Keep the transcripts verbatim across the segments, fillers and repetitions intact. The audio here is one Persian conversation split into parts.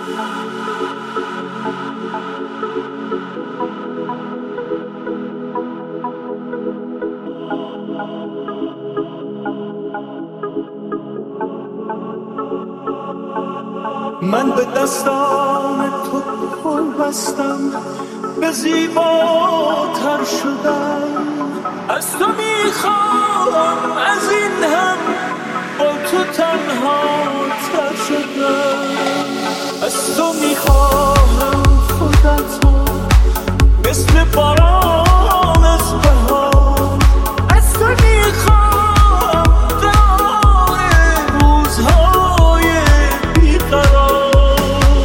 من به دستان تو پل بستم، به زیباتر شدم. از تو میخوام، از این هم با تو تنها تر شدم. از تو میخواهم خودتو مثل باران از بهار. از تو میخوام دار روزهای بیقرار.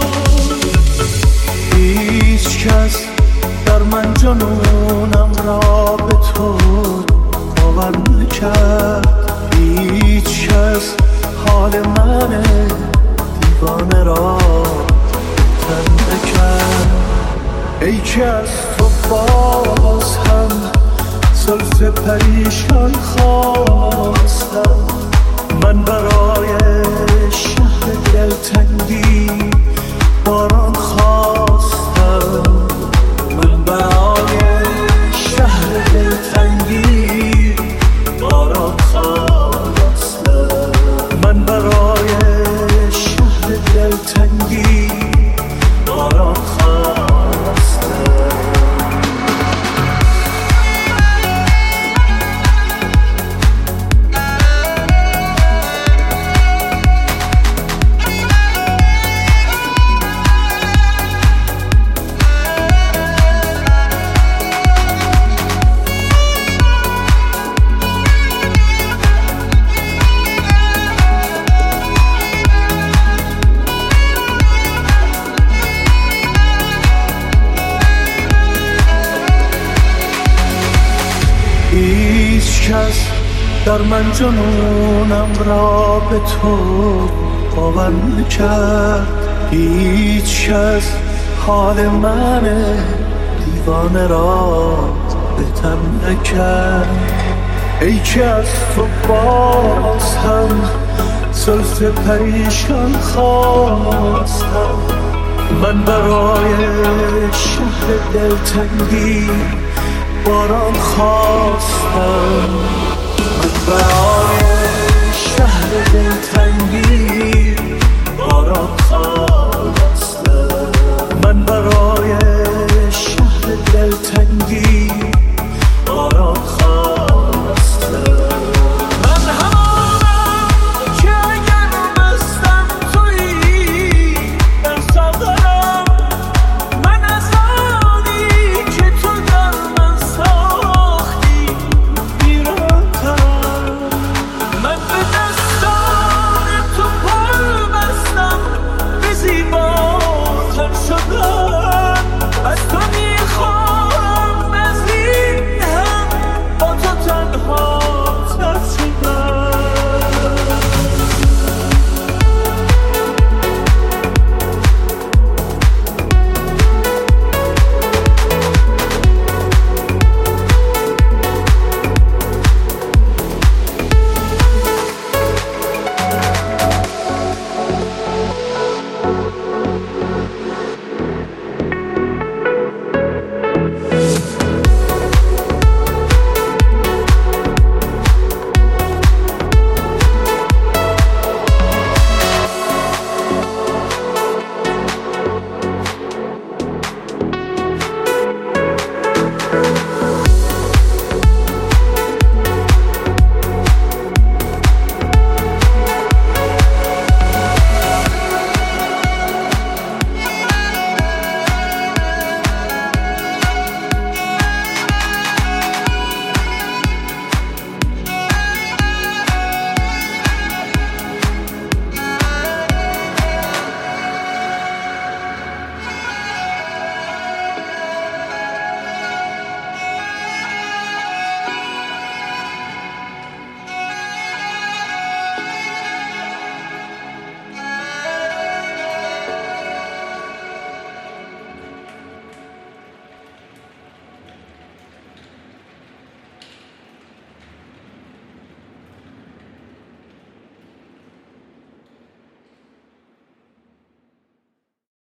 هیچ کس در من جنونم را به تو باور نکرد. هیچ کس حال من دیوانه را تن نکرد. ای که از تو باز هم زلف پریشان خواستم. من برای شهر دلتنگی باران خواستم. من برای شهر دلتنگی باران خواستم. من برای شهر دلتنگی باران خواستم. هیچ کس در من جنونم را به تو باور نکرد. هیچ کس حال من دیوانه را بهتر نکرد. ای که از تو باز هم زلف پریشان خواستم. من برای شهر دلتنگی باران خواستم. من برای شهر دلتنگی باران خواستم.